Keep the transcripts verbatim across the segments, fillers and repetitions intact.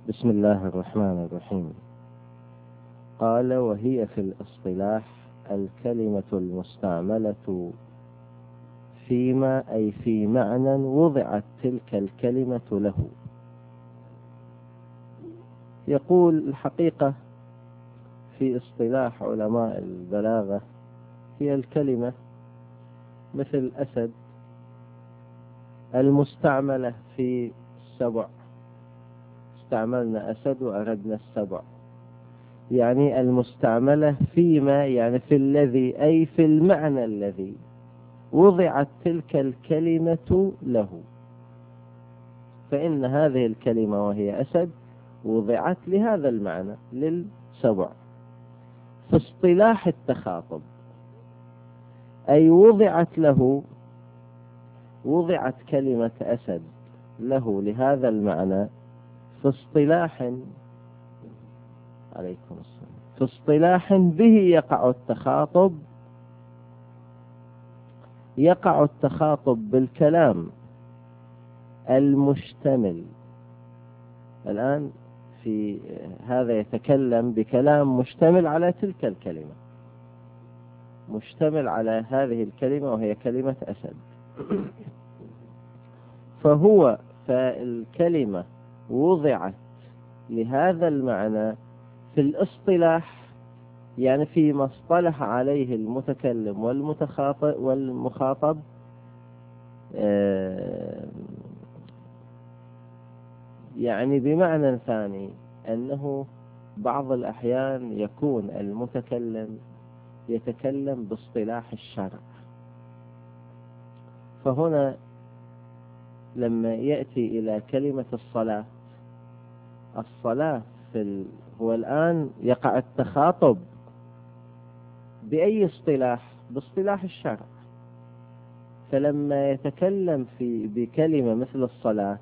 بسم الله الرحمن الرحيم. قال: وهي في الاصطلاح الكلمة المستعملة فيما أي في معنى وضعت تلك الكلمة له. يقول: الحقيقة في اصطلاح علماء البلاغة هي الكلمة مثل أسد المستعملة في السبع، استعملنا أسد وأردنا السبع، يعني المستعملة فيما يعني في الذي أي في المعنى الذي وضعت تلك الكلمة له. فإن هذه الكلمة وهي أسد وضعت لهذا المعنى للسبع في اصطلاح التخاطب، أي وضعت له، وضعت كلمة أسد له لهذا المعنى في اصطلاح عليكم السلام في اصطلاح به يقع التخاطب يقع التخاطب بالكلام المشتمل. الآن في هذا يتكلم بكلام مشتمل على تلك الكلمة، مشتمل على هذه الكلمة وهي كلمة أسد. فهو فالكلمة وضعت لهذا المعنى في الاصطلاح، يعني فيما اصطلح عليه المتكلم والمتخاطب والمخاطب، يعني بمعنى ثاني أنه بعض الأحيان يكون المتكلم يتكلم باصطلاح الشرع. فهنا لما يأتي إلى كلمة الصلاة، الصلاة في ال... هو الآن يقع التخاطب بأي اصطلاح؟ باصطلاح الشرع. فلما يتكلم في بكلمة مثل الصلاة،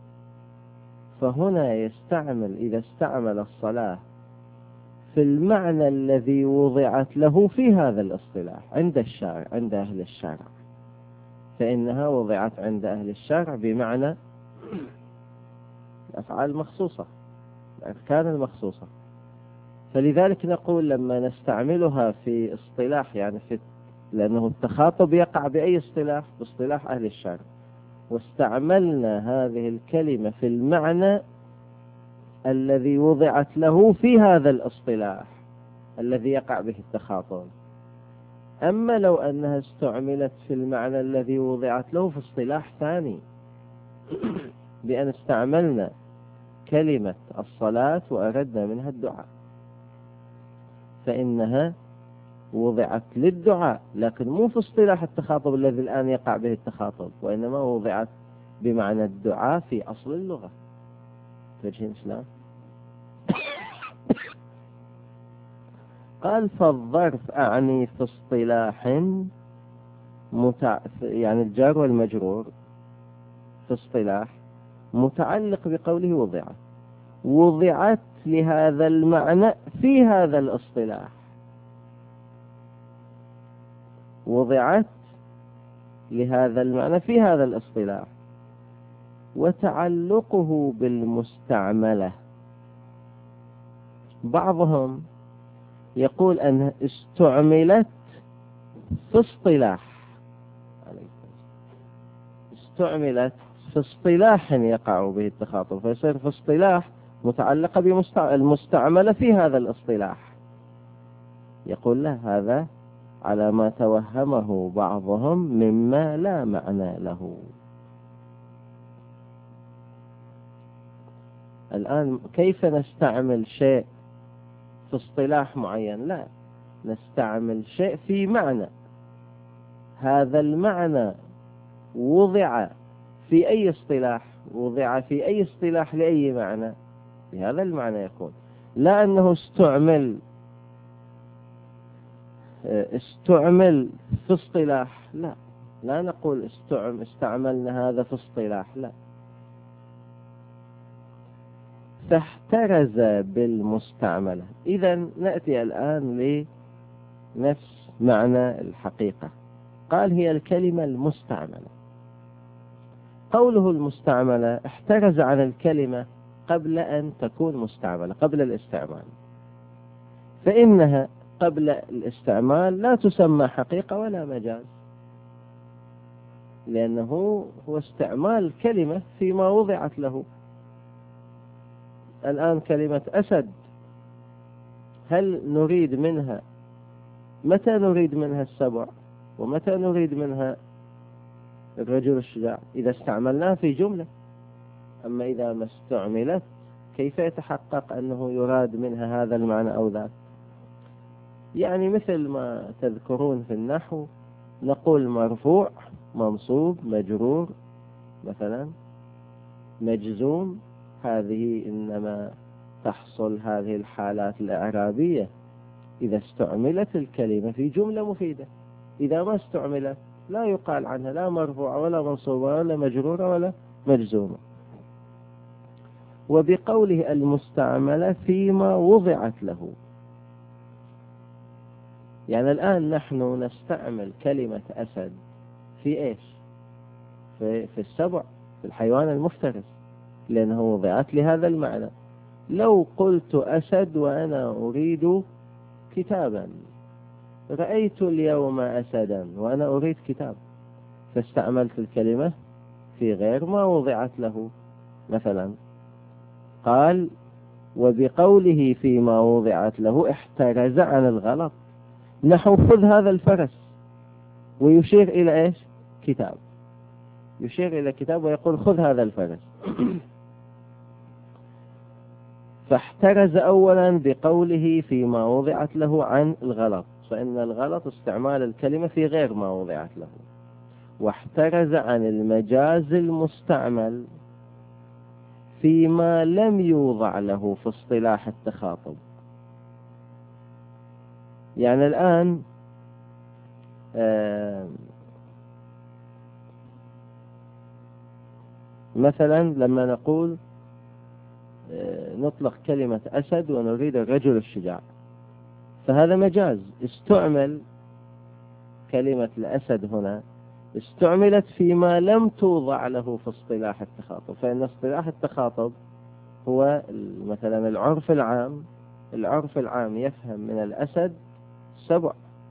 فهنا يستعمل إذا استعمل الصلاة في المعنى الذي وضعت له في هذا الاصطلاح عند الشارع، عند أهل الشرع، فإنها وضعت عند أهل الشرع بمعنى الأفعال المخصوصة، الأركان المخصوصة. فلذلك نقول لما نستعملها في اصطلاح، يعني في لأنه التخاطب يقع بأي اصطلاح؟ باصطلاح أهل الشرع، واستعملنا هذه الكلمة في المعنى الذي وضعت له في هذا الاصطلاح الذي يقع به التخاطب. أما لو أنها استعملت في المعنى الذي وضعت له في اصطلاح ثاني، بأن استعملنا كلمة الصلاة وأردنا منها الدعاء، فإنها وضعت للدعاء، لكن مو في اصطلاح التخاطب الذي الآن يقع به التخاطب، وإنما وضعت بمعنى الدعاء في أصل اللغة. فجهين شلون؟ قال: فالظرف أعني في اصطلاح متع... يعني الجار والمجرور في اصطلاح متعلق بقوله وضعت، وضعت لهذا المعنى في هذا الاصطلاح، وضعت لهذا المعنى في هذا الاصطلاح. وتعلقه بالمستعملة، بعضهم يقول أنها استعملت في اصطلاح، استعملت في اصطلاح يقع به التخاطب، فيصير في اصطلاح متعلقة بالمستعملة في هذا الاصطلاح. يقول له هذا على ما توهمه بعضهم مما لا معنى له. الآن كيف نستعمل شيء في اصطلاح معين؟ لا، نستعمل شيء في معنى، هذا المعنى وضع في أي اصطلاح؟ وضع في أي اصطلاح لأي معنى؟ بهذا المعنى يكون، لا أنه استعمل استعمل في اصطلاح، لا لا نقول استعمل استعملنا هذا في اصطلاح، لا. فاحترز بالمستعملة. إذن نأتي الآن لنفس معنى الحقيقة. قال: هي الكلمة المستعملة. قوله المستعملة احترز عن الكلمة قبل أن تكون مستعملة، قبل الاستعمال، فإنها قبل الاستعمال لا تسمى حقيقة ولا مجاز، لأنه هو استعمال كلمة فيما وضعت له. الآن كلمة أسد، هل نريد منها، متى نريد منها السبع ومتى نريد منها الرجل الشجاع؟ إذا استعملناها في جملة. أما إذا ما استعملت كيف يتحقق أنه يراد منها هذا المعنى أو ذاك؟ يعني مثل ما تذكرون في النحو نقول مرفوع، منصوب، مجرور مثلا، مجزوم. هذه إنما تحصل هذه الحالات الإعرابية إذا استعملت الكلمة في جملة مفيدة. إذا ما استعملت لا يقال عنها لا مرفوعة ولا منصوبة ولا مجرورة ولا مجزومة. وبقوله المستعملة فيما وضعت له، يعني الآن نحن نستعمل كلمة أسد في إيش؟ في, في السبع، في الحيوان المفترس، لأنه وضعت لهذا المعنى. لو قلت أسد وأنا أريد كتابا، رأيت اليوم أسدا وأنا أريد كتاب، فاستعملت الكلمة في غير ما وضعت له. مثلا قال وبقوله فيما وضعت له احترز عن الغلط، نحو خذ هذا الفرس، ويشير إلى إيش؟ كتاب، يشير إلى كتاب ويقول خذ هذا الفرس. فاحترز أولا بقوله فيما وضعت له عن الغلط، فإن الغلط استعمال الكلمة في غير ما وضعت له. واحترز عن المجاز المستعمل فيما لم يوضع له في اصطلاح التخاطب. يعني الآن آه مثلا لما نقول آه نطلق كلمة أسد ونريد الرجل الشجاع، فهذا مجاز. استعمل كلمة الأسد هنا، استعملت فيما لم توضع له في اصطلاح التخاطب، فإن اصطلاح التخاطب هو مثلا العرف العام. العرف العام يفهم من الأسد سبع،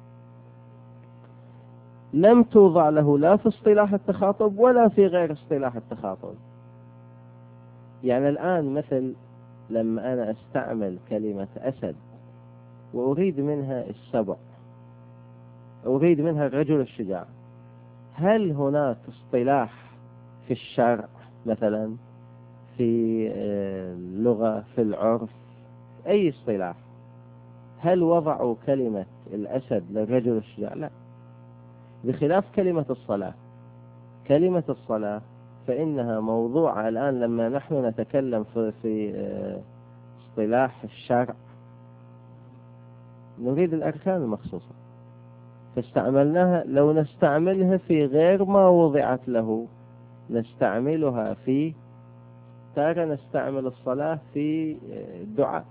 لم توضع له لا في اصطلاح التخاطب ولا في غير اصطلاح التخاطب. يعني الآن مثل لما أنا أستعمل كلمة أسد وأريد منها السبع، أريد منها الرجل الشجاع، هل هناك اصطلاح في الشرع مثلا، في اللغة، في العرف، أي اصطلاح، هل وضعوا كلمة الأسد للرجل الشجاع؟ لا. بخلاف كلمة الصلاة. كلمة الصلاة فإنها موضوعة الآن لما نحن نتكلم في, في اصطلاح الشرع، نريد الأركان المخصوصة، فاستعملناها. لو نستعملها في غير ما وضعت له نستعملها في تارة، نستعمل الصلاة في الدعاء.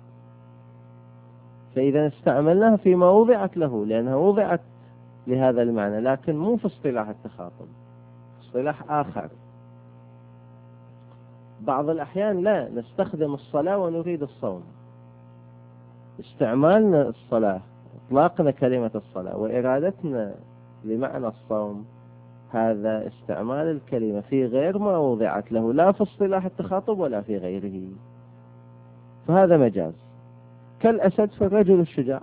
فإذا استعملناها فيما وضعت له لأنها وضعت لهذا المعنى، لكن مو في اصطلاح التخاطب، اصطلاح آخر. بعض الأحيان لا نستخدم الصلاة ونريد الصوم. استعمالنا الصلاة، اطلاقنا كلمة الصلاة وإرادتنا لمعنى الصوم، هذا استعمال الكلمة في غير ما وضعت له لا في اصطلاح التخاطب ولا في غيره، فهذا مجاز. كالأسد في الرجل الشجاع،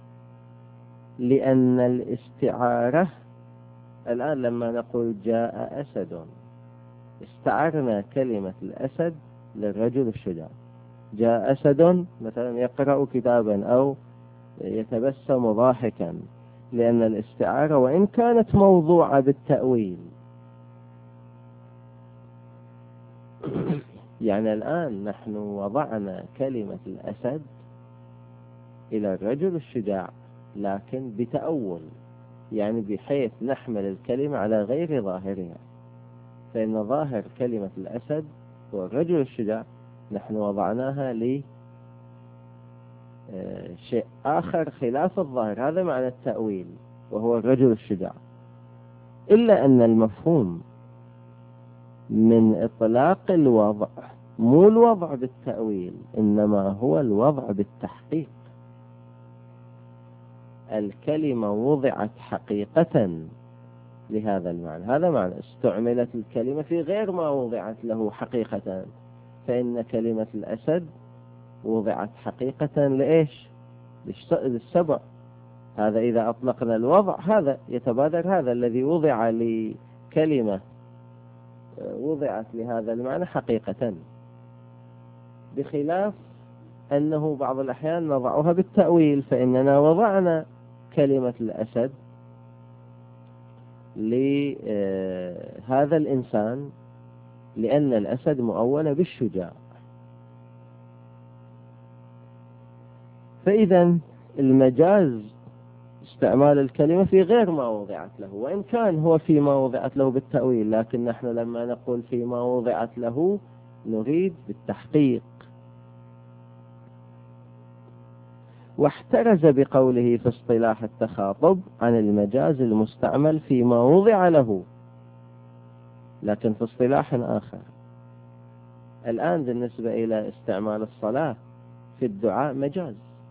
لأن الاستعارة الآن لما نقول جاء أسد استعرنا كلمة الأسد للرجل الشجاع. جاء أسد مثلا يقرأ كتابا أو يتبسم ضاحكا، لأن الاستعارة وإن كانت موضوعة بالتأويل. يعني الآن نحن وضعنا كلمة الأسد إلى الرجل الشجاع لكن بتأول، يعني بحيث نحمل الكلمة على غير ظاهرها. فإن ظاهر كلمة الأسد هو الرجل الشجاع، نحن وضعناها لشيء آخر خلاف الظاهر، هذا معنى التأويل، وهو الرجل الشجاع. إلا أن المفهوم من إطلاق الوضع مو الوضع بالتأويل، إنما هو الوضع بالتحقيق. الكلمة وضعت حقيقة لهذا المعنى، هذا معنى استعملت الكلمة في غير ما وضعت له حقيقة. فإن كلمة الأسد وضعت حقيقة لإيش؟ للسبع. هذا إذا أطلقنا الوضع هذا يتبادر، هذا الذي وضع لكلمة وضعت لهذا المعنى حقيقة، بخلاف أنه بعض الأحيان نضعها بالتأويل. فإننا وضعنا كلمة الأسد لهذا الإنسان لأن الأسد مؤولة بالشجاع. فإذا المجاز استعمال الكلمة في غير ما وضعت له، وإن كان هو فيما وضعت له بالتأويل، لكن نحن لما نقول فيما وضعت له نريد بالتحقيق. واحترز بقوله في اصطلاح التخاطب عن المجاز المستعمل فيما وضع له، لكن في اصطلاح آخر. الآن بالنسبة إلى استعمال الصلاة في الدعاء مجاز.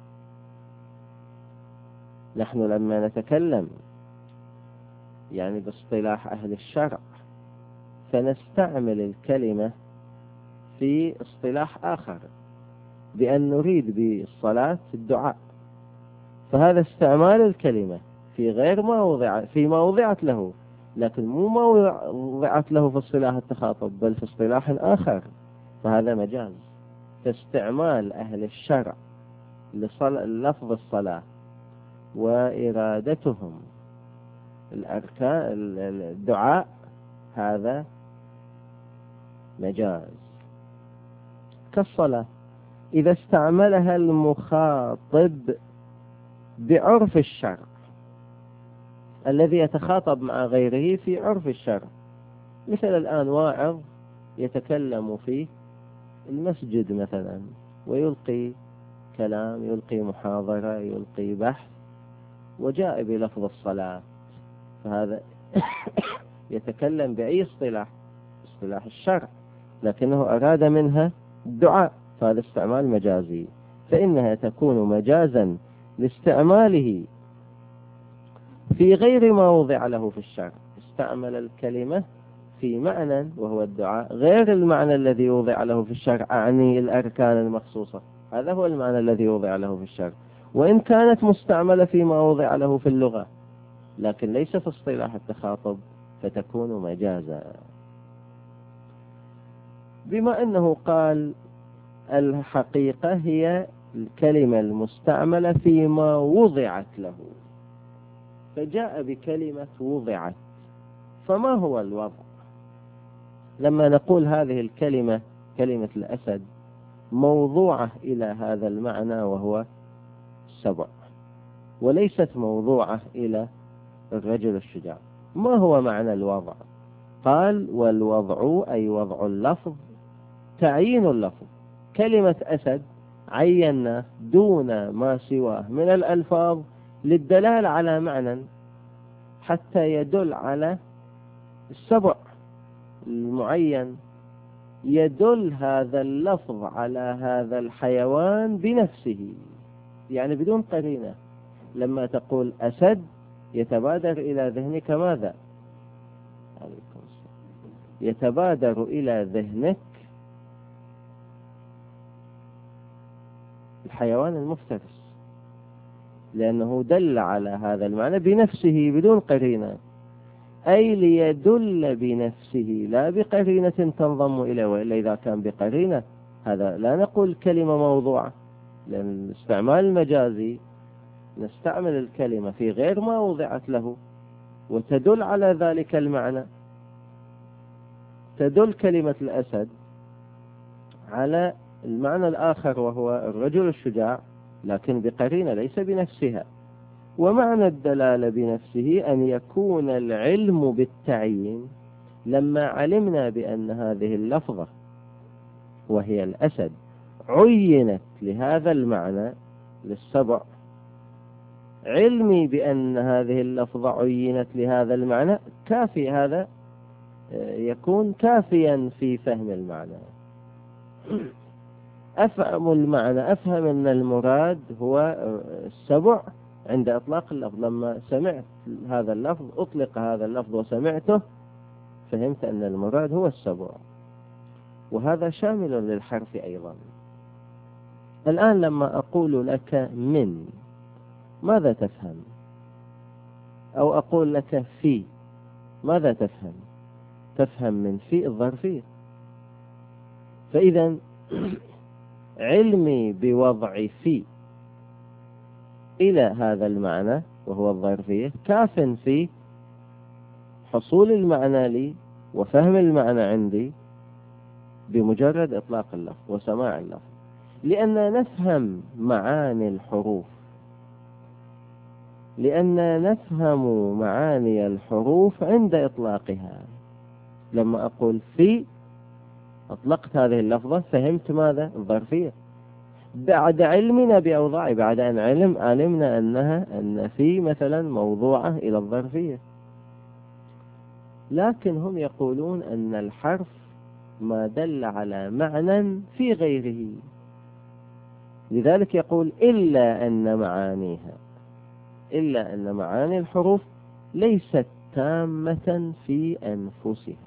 نحن لما نتكلم يعني باصطلاح أهل الشرع فنستعمل الكلمة في اصطلاح آخر بأن نريد بالصلاة في الدعاء، فهذا استعمال الكلمة في غير ما وضع فيما وضعت له، لكن مو ما وضعت له في اصطلاح التخاطب بل في اصطلاح آخر، فهذا مجاز. فاستعمال أهل الشرع للفظ الصلاة وإرادتهم الأركان الدعاء هذا مجاز. كالصلاة إذا استعملها المخاطب بعرف الشرع الذي يتخاطب مع غيره في عرف الشرع، مثل الآن واعظ يتكلم في المسجد مثلا ويلقي كلام، يلقي محاضرة، يلقي بحث، وجاء بلفظ الصلاة، فهذا يتكلم بأي اصطلاح؟ اصطلاح الشرع، لكنه أراد منها الدعاء، فهذا استعمال مجازي. فإنها تكون مجازا لاستعماله في غير ما وضع له في الشرع. استعمل الكلمة في معنى وهو الدعاء غير المعنى الذي وضع له في الشرع، أعني الأركان المخصوصة، هذا هو المعنى الذي وضع له في الشرع، وإن كانت مستعملة فيما وضع له في اللغة لكن ليس في اصطلاح التخاطب فتكون مجازا. بما أنه قال الحقيقة هي الكلمة المستعملة فيما وضعت له، فجاء بكلمة وضعت، فما هو الوضع؟ لما نقول هذه الكلمة كلمة الأسد موضوعة إلى هذا المعنى وهو السبع، وليست موضوعة إلى الرجل الشجاع، ما هو معنى الوضع؟ قال والوضع أي وضع اللفظ تعيين اللفظ. كلمة أسد عينا دون ما سواه من الألفاظ للدلالة على معنى حتى يدل على السبع المعين، يدل هذا اللفظ على هذا الحيوان بنفسه، يعني بدون قرينة. لما تقول أسد يتبادر إلى ذهنك ماذا؟ يتبادر إلى ذهنك الحيوان المفترس، لأنه دل على هذا المعنى بنفسه بدون قرينة، أي ليدل بنفسه لا بقرينة تنضم إليه، وإلا إذا كان بقرينة هذا لا نقول كلمة موضوعة، لأن الاستعمال المجازي نستعمل الكلمة في غير ما وضعت له وتدل على ذلك المعنى. تدل كلمة الأسد على المعنى الآخر وهو الرجل الشجاع، لكن بقرينة ليس بنفسها. ومعنى الدلالة بنفسه أن يكون العلم بالتعيين، لما علمنا بأن هذه اللفظة وهي الأسد عينت لهذا المعنى للسبع، علمي بأن هذه اللفظة عينت لهذا المعنى كافي، هذا يكون كافيا في فهم المعنى. أفهم المعنى، أفهم أن المراد هو السبع عند إطلاق اللفظ. لما سمعت هذا اللفظ، أطلق هذا اللفظ وسمعته، فهمت أن المراد هو السبع. وهذا شامل للحرف أيضا. الآن لما أقول لك من، ماذا تفهم؟ أو أقول لك في، ماذا تفهم؟ تفهم من في الظرفية. فإذا علمي بوضع في إلى هذا المعنى وهو الظرفية كاف في حصول المعنى لي وفهم المعنى عندي بمجرد إطلاق اللفظ وسماع اللفظ، لأننا نفهم معاني الحروف، لأننا نفهم معاني الحروف عند إطلاقها. لما أقول في، أطلقت هذه اللفظة، فهمت ماذا؟ الظرفية. بعد علمنا بأوضاع، بعد أن علم علمنا أنها أن في مثلا موضوعة إلى الظرفية. لكن هم يقولون أن الحرف ما دل على معنى في غيره، لذلك يقول إلا أن معانيها، إلا أن معاني الحروف ليست تامة في أنفسها،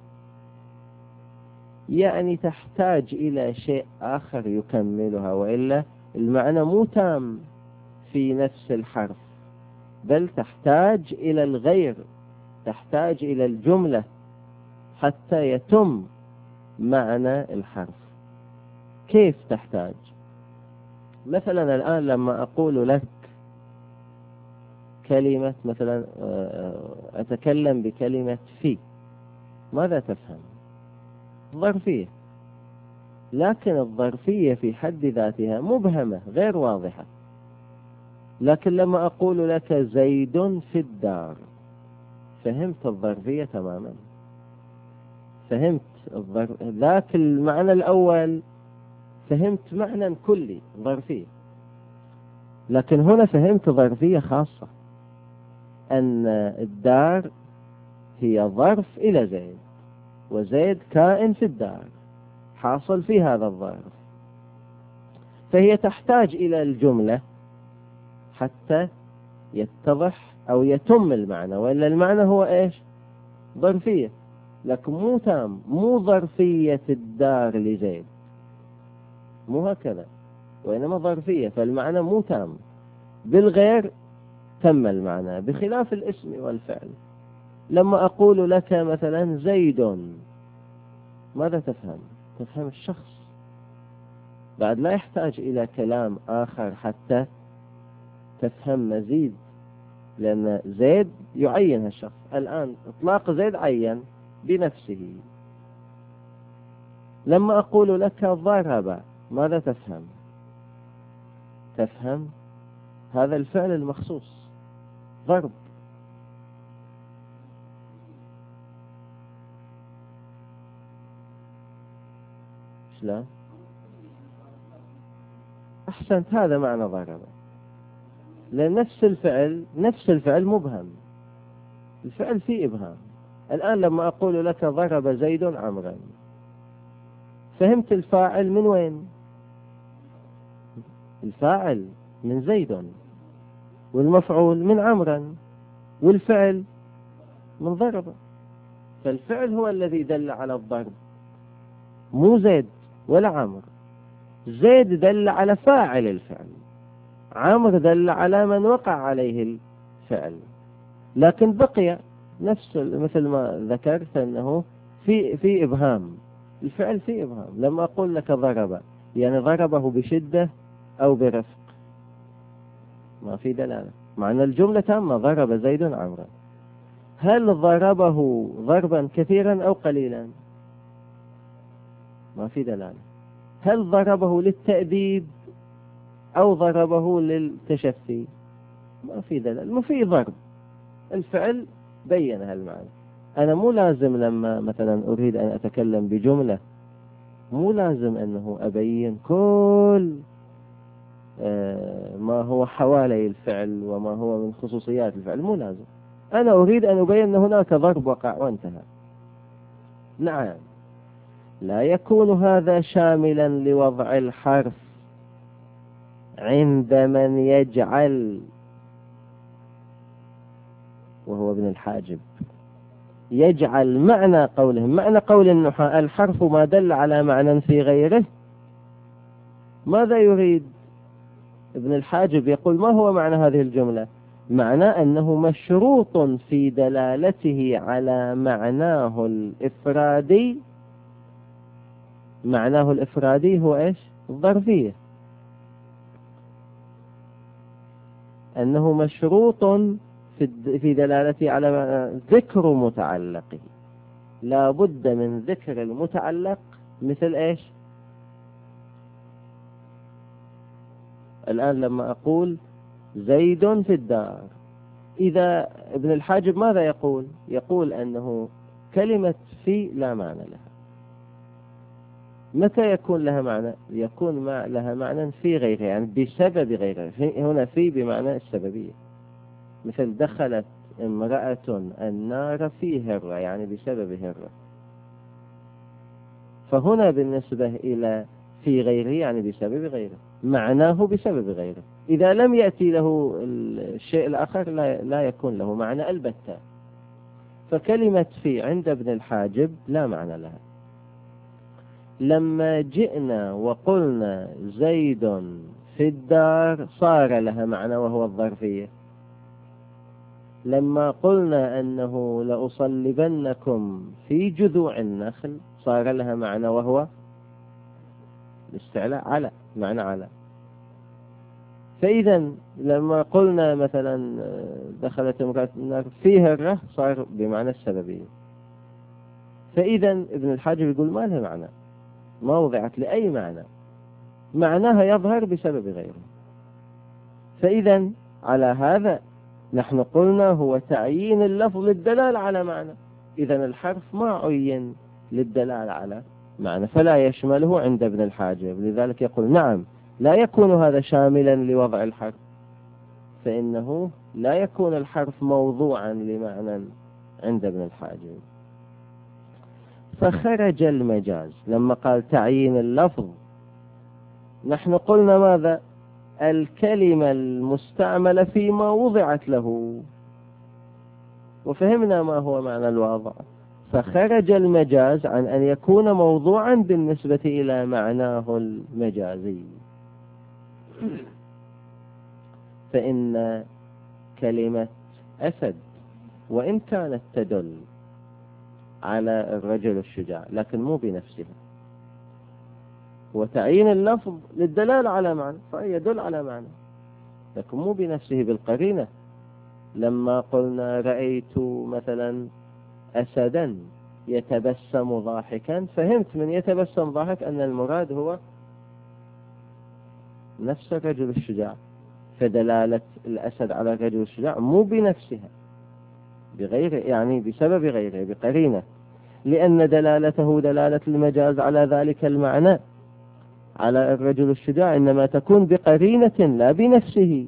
يعني تحتاج إلى شيء آخر يكملها، وإلا المعنى مو تام في نفس الحرف، بل تحتاج إلى الغير، تحتاج إلى الجملة حتى يتم معنى الحرف. كيف تحتاج؟ مثلا الآن لما أقول لك كلمة، مثلا أتكلم بكلمة في، ماذا تفهم؟ ظرفية. لكن الظرفية في حد ذاتها مبهمة غير واضحة. لكن لما أقول لك زيد في الدار، فهمت الظرفية تماما، فهمت الظرف... ذاك المعنى الأول فهمت معنى كلي ظرفية. لكن هنا فهمت ظرفية خاصة، أن الدار هي ظرف إلى زيد، وزيد كائن في الدار حاصل في هذا الظرف، فهي تحتاج إلى الجملة حتى يتضح أو يتم المعنى، وإلا المعنى هو إيش؟ ظرفية، لكن مو تام، مو ظرفية الدار لزيد، مو هكذا، وإنما ظرفية، فالمعنى مو تام، بالغير تم المعنى، بخلاف الاسم والفعل. لما أقول لك مثلا زيد، ماذا تفهم؟ تفهم الشخص، بعد لا يحتاج إلى كلام آخر حتى تفهم مزيد، لأن زيد يعين الشخص. الآن إطلاق زيد عين بنفسه. لما أقول لك ضرب، ماذا تفهم؟ تفهم هذا الفعل المخصوص، ضرب. شلون؟ أحسنت، هذا معنى ضرب، لأن نفس الفعل نفس الفعل مبهم، الفعل فيه إبهام. الآن لما أقول لك ضرب زيد عمرا، فهمت الفاعل من وين؟ الفاعل من زيد، والمفعول من عمرا، والفعل من ضرب. فالفعل هو الذي دل على الضرب، مو زيد ولا عمر. زيد دل على فاعل الفعل، عمر دل على من وقع عليه الفعل. لكن بقي نفس مثل ما ذكرت أنه في في إبهام، الفعل في إبهام. لما أقول لك ضرب، يعني ضربه بشدة أو برفق، ما في دلالة، معنى الجملة تامة، ضرب زيد عمرا. هل ضربه ضربا كثيرا أو قليلا؟ ما في دلالة. هل ضربه للتأديب أو ضربه للتشفي؟ ما في دلالة، ما في ضرب، الفعل بين هالمعنى. أنا مو لازم لما مثلا أريد أن أتكلم بجملة، مو لازم أنه أبين كل ما هو حوالي الفعل وما هو من خصوصيات الفعل، مو لازم. أنا أريد أن أبين أن هناك ضرب وقع وانتهى. نعم. لا يكون هذا شاملا لوضع الحرف عند من يجعل، وهو ابن الحاجب، يجعل معنى قولهم، معنى قول النحاة الحرف ما دل على معنى في غيره. ماذا يريد ابن الحاجب؟ يقول ما هو معنى هذه الجملة؟ معنى أنه مشروط في دلالته على معناه الإفرادي. معناه الإفرادي هو إيش؟ الظرفية. أنه مشروط في دلالته على معنى ذكر متعلقه، لا بد من ذكر المتعلق. مثل إيش؟ الآن لما أقول زيد في الدار، إذا ابن الحاجب ماذا يقول؟ يقول أنه كلمة في لا معنى لها. متى يكون لها معنى؟ يكون مع لها معنى في غيرها، يعني بسبب غيرها. هنا في بمعنى السببية. مثل دخلت امرأة النار في هرة، يعني بسبب هرة. فهنا بالنسبة إلى في غيره يعني بسبب غيره، معناه بسبب غيره. إذا لم يأتي له الشيء الآخر لا, لا يكون له معنى البتة. فكلمة في عند ابن الحاجب لا معنى لها. لما جئنا وقلنا زيد في الدار صار لها معنى وهو الظرفية. لما قلنا أنه لأصلبنكم في جذوع النخل صار لها معنى وهو الاستعلاء، على معنى على. فإذا لما قلنا مثلا دخلت امرأة النار في هرة صار بمعنى السببية. فإذا ابن الحاجب يقول ما لها معنى، ما وضعت لأي معنى، معناها يظهر بسبب غيره. فإذا على هذا نحن قلنا هو تعيين اللفظ للدلالة على معنى. إذا الحرف ما عين للدلالة على معنى فلا يشمله عند ابن الحاجب. لذلك يقول نعم لا يكون هذا شاملا لوضع الحرف، فإنه لا يكون الحرف موضوعا لمعنى عند ابن الحاجب. فخرج المجاز لما قال تعيين اللفظ. نحن قلنا ماذا؟ الكلمة المستعملة فيما وضعت له، وفهمنا ما هو معنى الوضع. فخرج المجاز عن أن يكون موضوعا بالنسبة إلى معناه المجازي. فإن كلمة أسد وإن كانت تدل على الرجل الشجاع لكن مو بنفسها، وتعيين اللفظ للدلالة على معنى فيدل على معنى لكن مو بنفسه بالقرينة. لما قلنا رأيت مثلا أسدا يتبسم ضاحكا، فهمت من يتبسم ضاحك أن المراد هو نفس الرجل الشجاع. فدلالة الأسد على الرجل الشجاع مو بنفسها، بغير يعني بسبب غيره بقرينة، لأن دلالته دلالة المجاز على ذلك المعنى على الرجل الشجاع إنما تكون بقرينة لا بنفسه.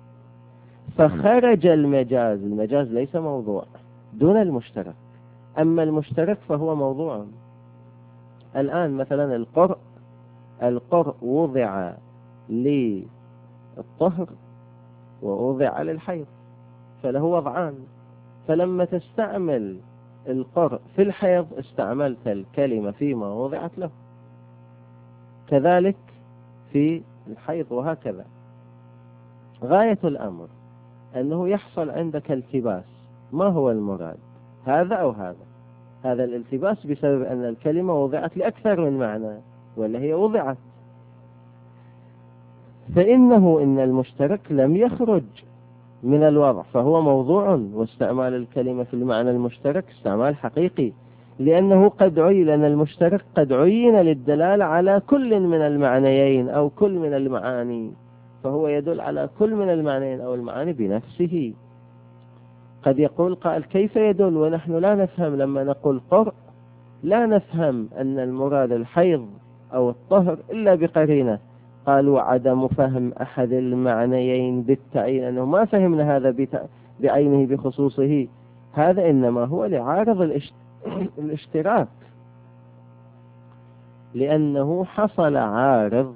فخرج المجاز. المجاز ليس موضوع دون المشترك، أما المشترك فهو موضوع. الآن مثلا القرء، القرء وضع للطهر ووضع للحيض فله وضعان. فلما تستعمل القرء في الحيض استعملت الكلمة فيما وضعت له، كذلك في الحيض وهكذا. غاية الأمر أنه يحصل عندك التباس، ما هو المراد هذا أو هذا؟ هذا الالتباس بسبب أن الكلمة وضعت لأكثر من معنى ولا هي وضعت. فإنه إن المشترك لم يخرج من الوضع فهو موضوع، واستعمال الكلمة في المعنى المشترك استعمال حقيقي، لأنه قد عين، لأن المشترك قد عين للدلالة على كل من المعنيين أو كل من المعاني، فهو يدل على كل من المعنيين أو المعاني بنفسه. قد يقول قائل كيف يدل ونحن لا نفهم؟ لما نقول قرء لا نفهم أن المراد الحيض أو الطهر إلا بقرينة. قالوا عدم فهم أحد المعنيين بالتعيين، أنه ما فهمنا هذا بعينه بخصوصه، هذا إنما هو لعارض الاشتراك. لأنه حصل عارض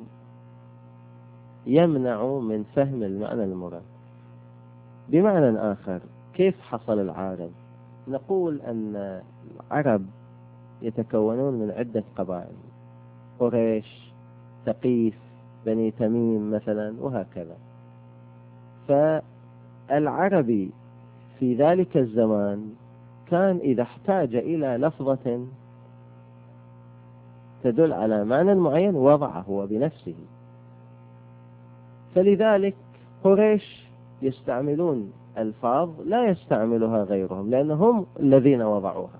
يمنع من فهم المعنى المراد. بمعنى آخر، كيف حصل العارض؟ نقول أن العرب يتكونون من عدة قبائل، قريش، ثقيف، بني تميم مثلا، وهكذا. فالعربي في ذلك الزمان كان إذا احتاج إلى لفظة تدل على معنى معين وضعه هو بنفسه. فلذلك قريش يستعملون ألفاظ لا يستعملها غيرهم لأنهم الذين وضعوها،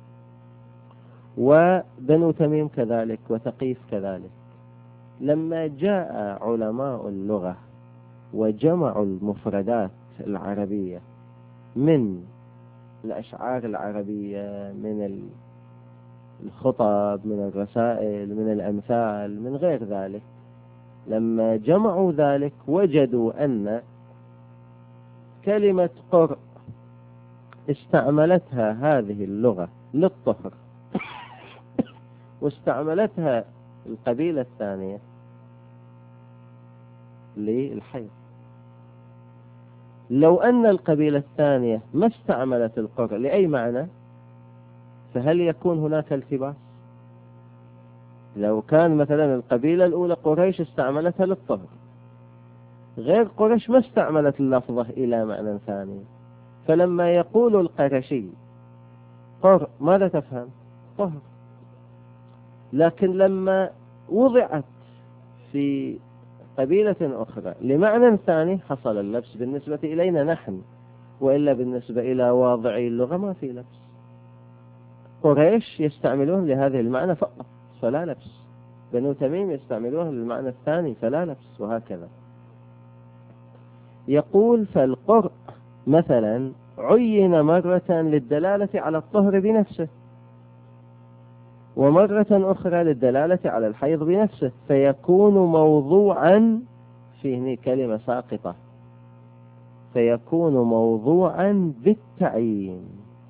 وبنو تميم كذلك، وثقيف كذلك. لما جاء علماء اللغة وجمعوا المفردات العربية من الأشعار العربية، من الخطب، من الرسائل، من الأمثال، من غير ذلك، لما جمعوا ذلك وجدوا أن كلمة قرء استعملتها هذه اللغة للطهر واستعملتها القبيلة الثانية للحيض. لو أن القبيلة الثانية ما استعملت القرء لأي معنى، فهل يكون هناك التباس؟ لو كان مثلا القبيلة الأولى قريش استعملتها للطهر، غير قريش ما استعملت اللفظة إلى معنى ثاني، فلما يقول القرشي قرء ماذا تفهم؟ طهر. لكن لما وضعت في قبيلة أخرى لمعنى ثاني حصل اللبس بالنسبة إلينا نحن، وإلا بالنسبة إلى واضعي اللغة ما في لبس. قريش يستعملون لهذه المعنى فقط فلا لبس، بنو تميم يستعملون للمعنى الثاني فلا لبس، وهكذا. يقول فالقرء مثلا عين مرة للدلالة على الطهر بنفسه، ومرة أخرى للدلالة على الحيض بنفسه، فيكون موضوعا فيه كلمة ساقطة، فيكون موضوعا بالتعيين.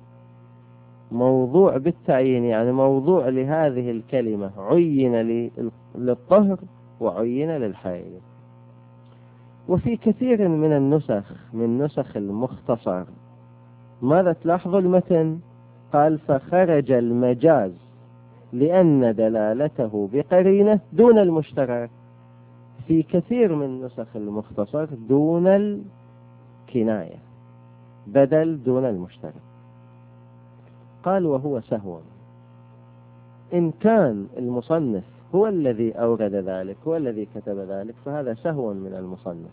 موضوع بالتعيين يعني موضوع لهذه الكلمة، عين للطهر وعين للحيض. وفي كثير من النسخ من نسخ المختصر ماذا تلاحظ المتن؟ قال فخرج المجاز لأن دلالته بقرينة دون المشترك. في كثير من نسخ المختصر دون الكناية، بدل دون المشترك. قال وهو سهو. إن كان المصنف هو الذي أورد ذلك، هو الذي كتب ذلك، فهذا سهو من المصنف،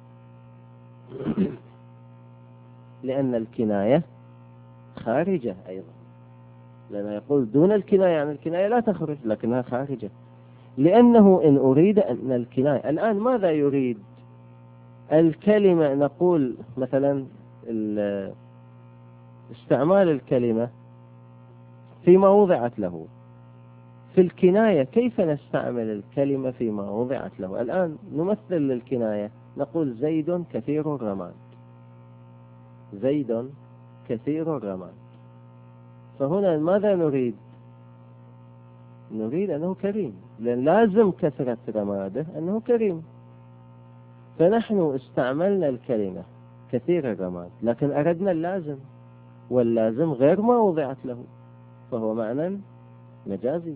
لأن الكناية خارجة أيضا، لأنه يقول دون الكناية يعني الكناية لا تخرج لكنها خارجة. لأنه إن أريد أن الكناية الآن ماذا يريد؟ الكلمة نقول مثلا استعمال الكلمة فيما وضعت له. في الكناية كيف نستعمل الكلمة فيما وضعت له؟ الآن نمثل للكناية نقول زيد كثير الرماد، زيد كثير الرماد. فهنا ماذا نريد؟ نريد أنه كريم، لأن لازم كثرة رماده أنه كريم. فنحن استعملنا الكلمة كثير الرماد لكن أردنا اللازم، واللازم غير ما وضعت له، فهو معنى مجازي.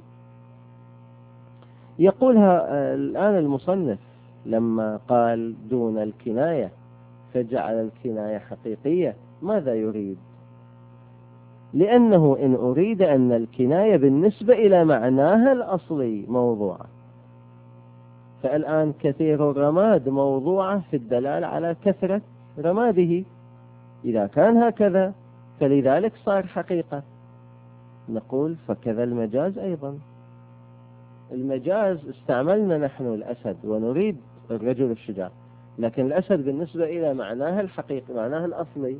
يقولها الآن المصنف لما قال دون الكناية فجعل الكناية حقيقية، ماذا يريد؟ لأنه إن أريد أن الكناية بالنسبة إلى معناها الأصلي موضوعة، فالآن كثير الرماد موضوعة في الدلالة على كثرة رماده. إذا كان هكذا فلذلك صار حقيقة. نقول فكذا المجاز أيضا. المجاز استعملنا نحن الأسد ونريد الرجل الشجاع، لكن الأسد بالنسبة إلى معناها الحقيقي معناها الأصلي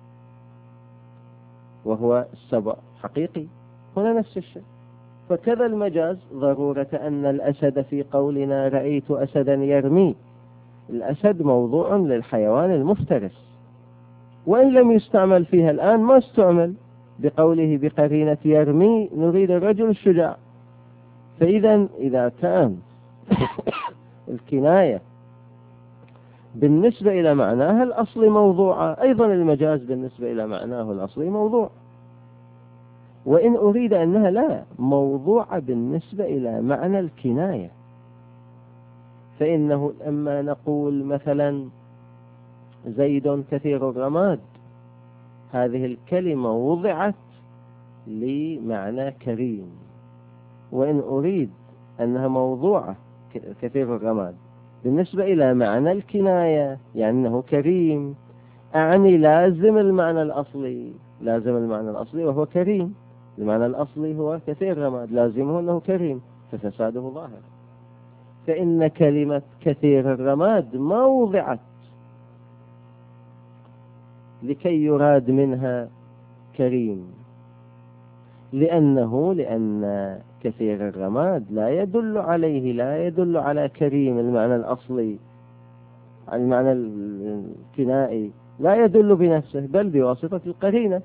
وهو السبع حقيقي، هنا نفس الشيء. فكذا المجاز ضرورة أن الأسد في قولنا رأيت أسدا يرمي، الأسد موضوع للحيوان المفترس، وإن لم يستعمل فيها الآن ما استعمل بقوله بقرينة يرمي، نريد الرجل الشجاع. فإذا إذا كان الكناية بالنسبة إلى معناها الأصلي موضوعة، أيضا المجاز بالنسبة إلى معناه الأصلي موضوع. وإن أريد أنها لا موضوعة بالنسبة إلى معنى الكناية، فإنه لما نقول مثلا زيد كثير الرماد، هذه الكلمة وضعت لمعنى كريم، وإن أريد أنها موضوعة كثير الرماد بالنسبة إلى معنى الكناية يعني أنه كريم، أعني لازم المعنى الأصلي، لازم المعنى الأصلي وهو كريم. المعنى الأصلي هو كثير الرماد، لازمه أنه كريم، ففساده ظاهر. فإن كلمة كثير الرماد ما وضعت لكي يراد منها كريم، لأنه لأن كثير الرماد لا يدل عليه، لا يدل على كريم المعنى الأصلي، المعنى الكنائي لا يدل بنفسه بل بواسطة القرينة.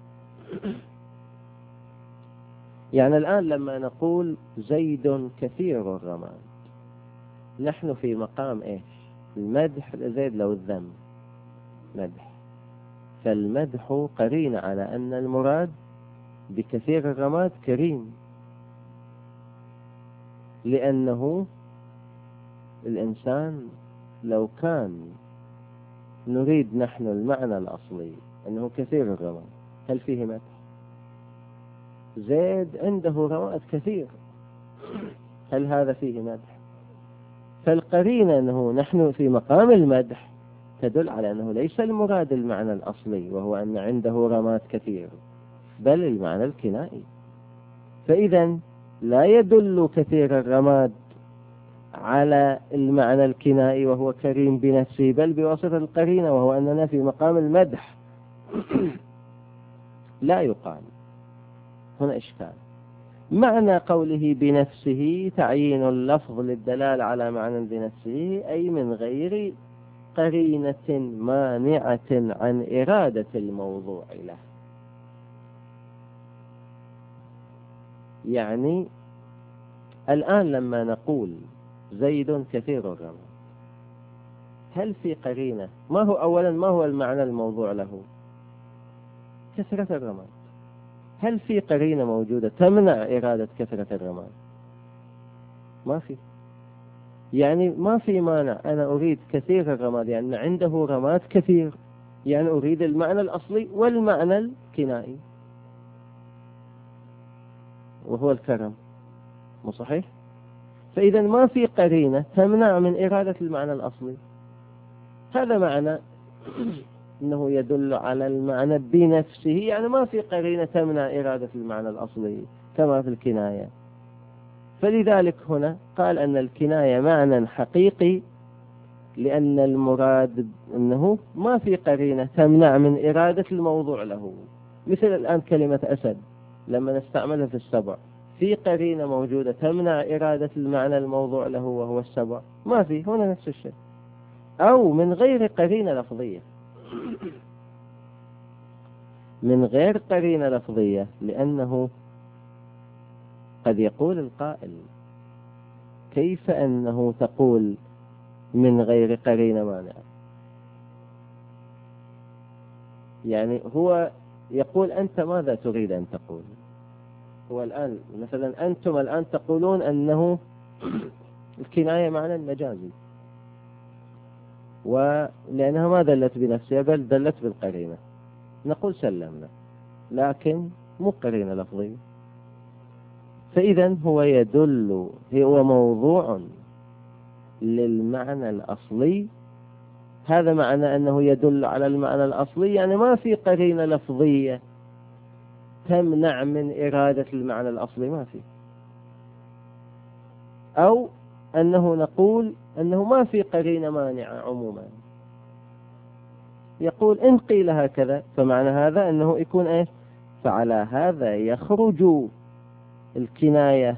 يعني الآن لما نقول زيد كثير الرماد، نحن في مقام إيش؟ المدح لزيد لو الذم مدح، فالمدح قرين على أن المراد بكثير الرماد كريم، لأنه الإنسان لو كان نريد نحن المعنى الأصلي أنه كثير الرماد، هل فيه مدح؟ زيد عنده رماد كثير، هل هذا فيه مدح؟ فالقرينة أنه نحن في مقام المدح تدل على أنه ليس المراد المعنى الأصلي وهو أن عنده رماد كثير، بل المعنى الكنائي. فإذا لا يدل كثير الرماد على المعنى الكنائي وهو كريم بنفسه، بل بواسطة القرينة، وهو أننا في مقام المدح. لا يقال هنا إشكال. معنى قوله بنفسه تعيين اللفظ للدلالة على معنى بنفسه، أي من غير قرينة مانعة عن إرادة الموضوع له. يعني الآن لما نقول زيد كثير الرماد، هل في قرينة؟ ما هو أولا ما هو المعنى الموضوع له؟ كثرة الرماد. هل في قرينة موجودة تمنع إرادة كثرة الرماد؟ ما في. يعني ما في مانع أنا أريد كثير الرماد، يعني عنده رماد كثير، يعني أريد المعنى الأصلي والمعنى الكنائي وهو الكرم، مو صحيح؟ فإذا ما في قرينة تمنع من إرادة المعنى الأصلي. هذا معنى أنه يدل على المعنى بنفسه، يعني ما في قرينة تمنع إرادة المعنى الأصلي كما في الكناية. فلذلك هنا قال أن الكناية معنى حقيقي، لأن المراد أنه ما في قرينة تمنع من إرادة الموضوع له. مثل الآن كلمة أسد لما نستعملها في السبع، في قرينة موجودة تمنع إرادة المعنى الموضوع له وهو السبع؟ ما في. هنا نفس الشيء، أو من غير قرينة لفظية، من غير قرينة لفظية، لأنه قد يقول القائل كيف أنه تقول من غير قرينة مانعة؟ يعني هو يقول أنت ماذا تريد أن تقول؟ هو الآن مثلا أنتم الآن تقولون أنه الكناية معنى مجازي، ولأنها ما دلت بنفسها بل دلت بالقرينة، نقول سلمنا، لكن مو قرينة لفظية. فإذا هو يدل، هو موضوع للمعنى الأصلي. هذا معنى أنه يدل على المعنى الأصلي، يعني ما في قرينة لفظية تمنع من إرادة المعنى الأصلي، ما في. أو أنه نقول أنه ما في قرينة مانعة عموما. يقول إن قيل هكذا فمعنى هذا أنه يكون إيه؟ فعلى هذا يخرج الكناية،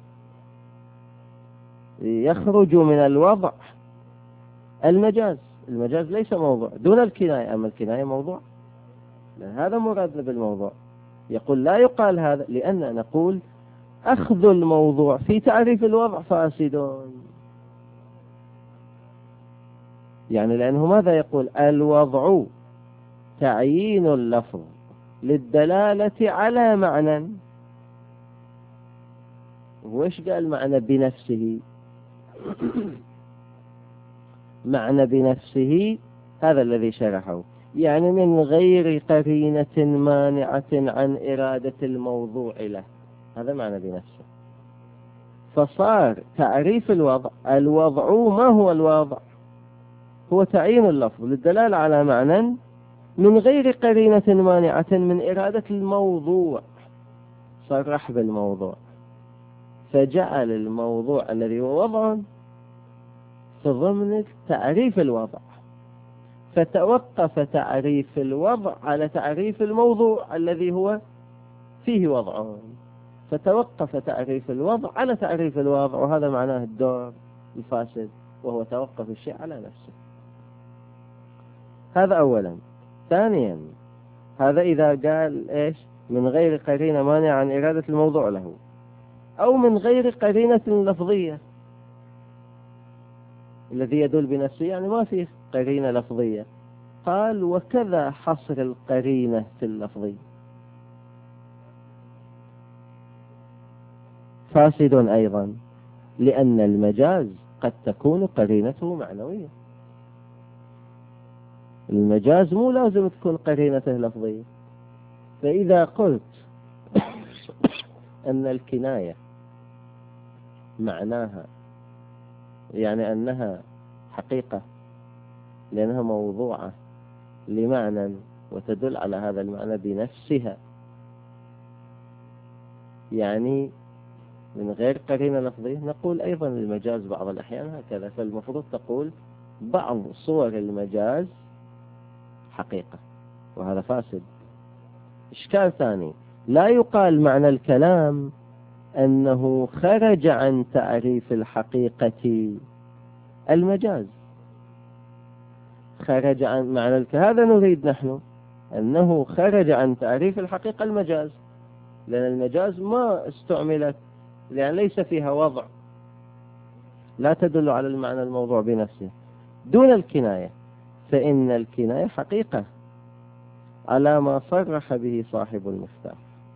يخرج من الوضع المجاز. المجاز ليس موضوع دون الكناية، أما الكناية موضوع، هذا مراد بالموضوع. يقول لا يقال هذا، لأن نقول أخذ الموضوع في تعريف الوضع فاسد. يعني لأنه ماذا يقول؟ الوضع تعيين اللفظ للدلالة على معنى. وإيش قال معنى بنفسه؟ معنى بنفسه هذا الذي شرحه، يعني من غير قرينة مانعة عن إرادة الموضوع له، هذا معنى بنفسه. فصار تعريف الوضع، الوضع ما هو الوضع؟ هو تعيين اللفظ للدلالة على معنى من غير قرينة مانعة من إرادة الموضوع، صرح بالموضوع، فجعل الموضوع الذي هو وضع في ضمن تعريف الوضع، فتوقف تعريف الوضع على تعريف الموضوع الذي هو فيه وضع، فتوقف تعريف الوضع على تعريف الوضع، وهذا معناه الدور الفاسد، وهو توقف الشيء على نفسه. هذا أولا. ثانيا، هذا إذا قال إيش؟ من غير قرينة مانع عن إرادة الموضوع له، أو من غير قرينة لفظية، الذي يدل بنفسه يعني ما فيه قرينة لفظية. قال وكذا حصر القرينة في اللفظي فاسد أيضا، لأن المجاز قد تكون قرينته معنوية. المجاز مو لازم تكون قرينته لفظية. فإذا قلت أن الكناية معناها يعني أنها حقيقة لأنها موضوعة لمعنى وتدل على هذا المعنى بنفسها، يعني من غير قرينة لفظية، نقول أيضا المجاز بعض الأحيان هكذا. فالمفروض تقول بعض صور المجاز حقيقة، وهذا فاسد. إشكال ثاني، لا يقال معنى الكلام أنه خرج عن تعريف الحقيقة المجاز، خرج عن معنى الكلام، هذا نريد نحن، أنه خرج عن تعريف الحقيقة المجاز، لأن المجاز ما استعملت، لأن ليس فيها وضع، لا تدل على المعنى الموضوع بنفسه. دون الكناية، فإن الكناية حقيقة على ما صرح به صاحب المفتاح.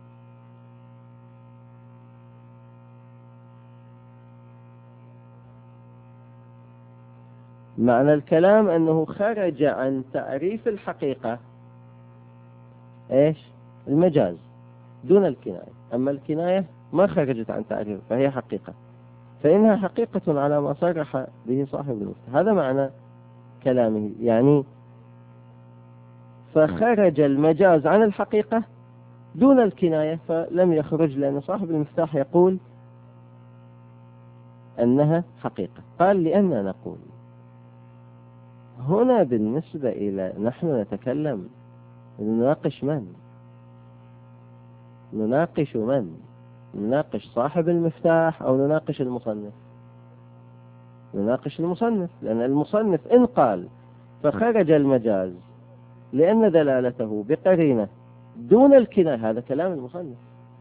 معنى الكلام أنه خرج عن تعريف الحقيقة إيش؟ المجاز، دون الكناية. أما الكناية ما خرجت عن تعريف، فهي حقيقة، فإنها حقيقة على ما صرح به صاحب المفتاح. هذا معنى كلامه، يعني فخرج المجاز عن الحقيقة دون الكناية، فلم يخرج، لأن صاحب المفتاح يقول أنها حقيقة. قال لأننا نقول هنا بالنسبة إلى، نحن نتكلم نناقش من؟ نناقش من؟ نناقش صاحب المفتاح أو نناقش المصنف؟ نناقش المصنف، لأن المصنف إن قال فخرج المجاز لأن دلالته بقرينة دون الكناية، هذا كلام المصنف.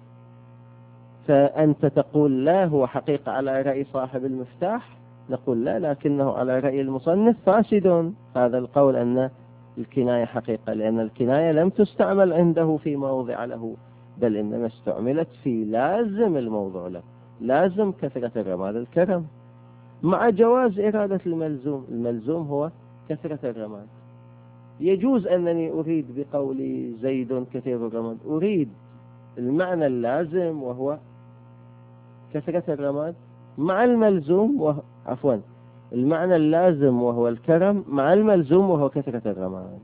فأنت تقول لا هو حقيقة على رأي صاحب المفتاح، نقول لا، لكنه على رأي المصنف فاسد هذا القول أن الكناية حقيقة، لأن الكناية لم تستعمل عنده في موضع له، بل إنما استعملت في لازم الموضوع له، لازم كثرة الرماد الكرم، مع جواز إرادة الملزوم. الملزوم هو كثرة الرماد. يجوز أنني أريد بقولي زيد كثير الرماد، أريد المعنى اللازم وهو كثرة الرماد مع الملزوم وهو عفوا المعنى اللازم وهو الكرم مع الملزوم وهو كثرة الرماد.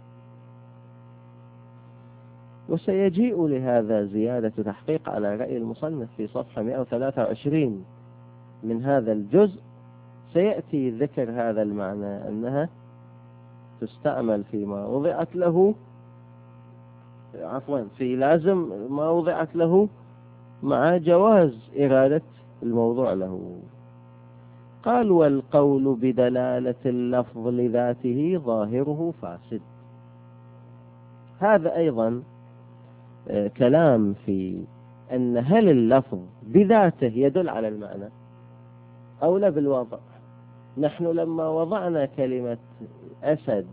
وسيجيء لهذا زيادة تحقيق على رأي المصنف في صفحة مئة وثلاثة وعشرين من هذا الجزء، سيأتي ذكر هذا المعنى أنها تستعمل فيما وضعت له، عفوا في لازم ما وضعت له مع جواز إرادة الموضوع له. قال والقول بدلالة اللفظ لذاته ظاهره فاسد. هذا أيضا كلام في أن هل اللفظ بذاته يدل على المعنى أو لا بالوضع. نحن لما وضعنا كلمة أسد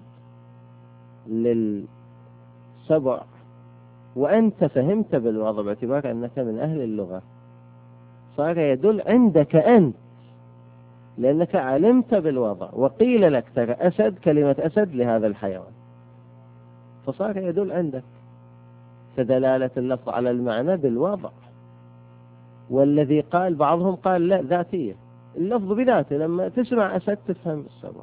للسبع وأنت فهمت بالوضع باعتبار أنك من أهل اللغة، صار يدل عندك أنت لأنك علمت بالوضع، وقيل لك ترى أسد كلمة أسد لهذا الحيوان، فصار يدل عندك. فدلالة اللفظ على المعنى بالوضع. والذي قال بعضهم قال لا ذاتية، اللفظ بذاته لما تسمع أسد تفهم السبع.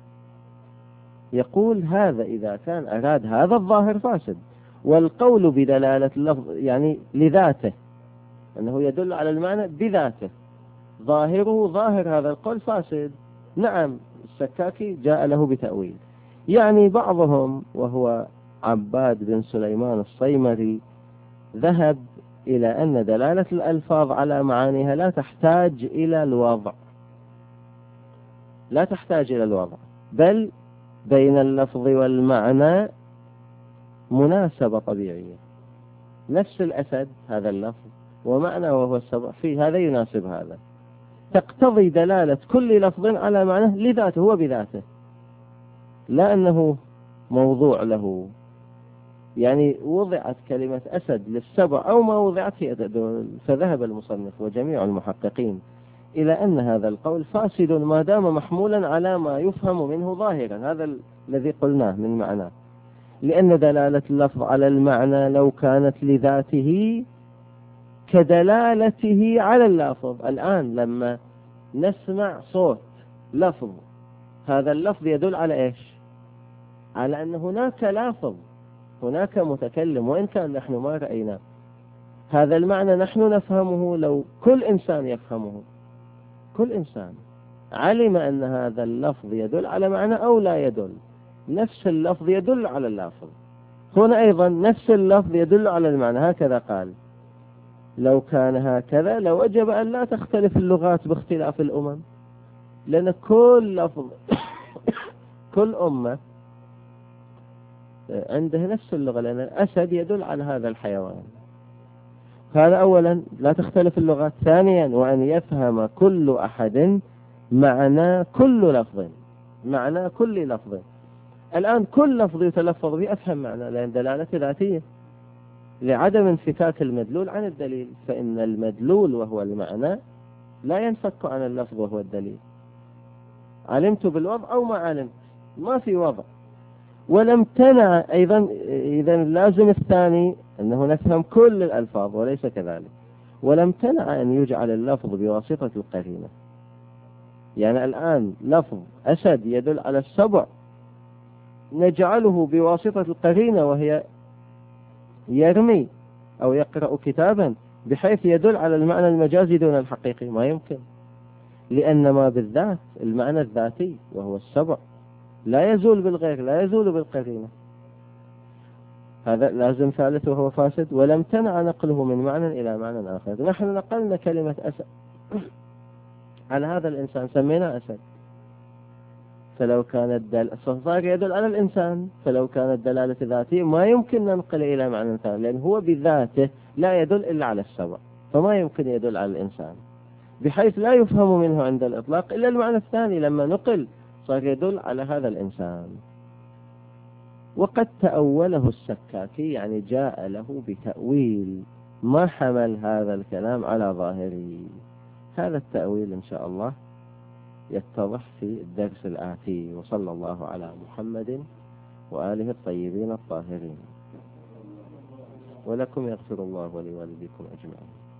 يقول هذا إذا كان أراد هذا الظاهر فاسد، والقول بدلالة اللفظ يعني لذاته أنه يدل على المعنى بذاته ظاهره ظاهر هذا القول فاسد. نعم السكاكي جاء له بتأويل. يعني بعضهم وهو عباد بن سليمان الصيمري ذهب إلى أن دلالة الألفاظ على معانيها لا تحتاج إلى الوضع، لا تحتاج إلى الوضع، بل بين اللفظ والمعنى مناسبة طبيعية. نفس الأسد هذا اللفظ ومعنى وهو السبع، في هذا يناسب هذا، تقتضي دلالة كل لفظ على معناه لذاته هو بذاته، لا أنه موضوع له. يعني وضعت كلمة أسد للسبع أو ما وضعت هي تدل. فذهب المصنف وجميع المحققين إلى أن هذا القول فاسد ما دام محمولا على ما يفهم منه ظاهرا، هذا الذي قلناه من معناه. لأن دلالة اللفظ على المعنى لو كانت لذاته كدلالته على اللفظ. الآن لما نسمع صوت لفظ، هذا اللفظ يدل على إيش؟ على أن هناك لفظ، هناك متكلم، وإن كان نحن ما رأينا. هذا المعنى نحن نفهمه لو كل إنسان يفهمه، كل إنسان علم أن هذا اللفظ يدل على معنى أو لا يدل. نفس اللفظ يدل على اللفظ، هنا أيضا نفس اللفظ يدل على المعنى. هكذا قال. لو كان هكذا لوجب أن لا تختلف اللغات باختلاف الأمم، لأن كل لفظ كل أمة عنده نفس اللغة، لأن الأسد يدل على هذا الحيوان. هذا أولا لا تختلف اللغات. ثانيا وأن يفهم كل أحد معنى كل لفظ، معنى كل لفظ. الآن كل لفظ يتلفظ به أفهم معنى، لأن دلالة ذاتية لعدم انفكاك المدلول عن الدليل. فإن المدلول وهو المعنى لا ينفك عن اللفظ وهو الدليل، علمت بالوضع أو ما علمت، ما في وضع. ولم تنع أيضا، إذا لازم الثاني أنه نفهم كل الألفاظ وليس كذلك. ولم تنع أن يجعل اللفظ بواسطة القرينة. يعني الآن لفظ أسد يدل على السبع نجعله بواسطة القرينة وهي يرمي أو يقرأ كتابا بحيث يدل على المعنى المجازي دون الحقيقي، ما يمكن. لأن ما بالذات المعنى الذاتي وهو السبع لا يزول بالغير، لا يزول بالقرينة. هذا لازم ثالث وهو فاسد. ولم تنع نقله من معنى إلى معنى آخر. نحن نقلنا كلمة أسد على هذا الإنسان سمينا أسد، فلو كانت دل... صار يدل على الإنسان، فلو كانت دلالة ذاتية ما يمكن ننقل إلى معنى ثاني، لأن هو بذاته لا يدل إلا على السبع، فما يمكن يدل على الإنسان، بحيث لا يفهم منه عند الإطلاق إلا المعنى الثاني. لما نقل صار يدل على هذا الإنسان. وقد تأوله السكاكي، يعني جاء له بتأويل ما حمل هذا الكلام على ظاهره. هذا التأويل إن شاء الله يتضح في الدرس الآتي. وصلى الله على محمد وآله الطيبين الطاهرين. ولكم يغفر الله ولوالديكم أجمعين.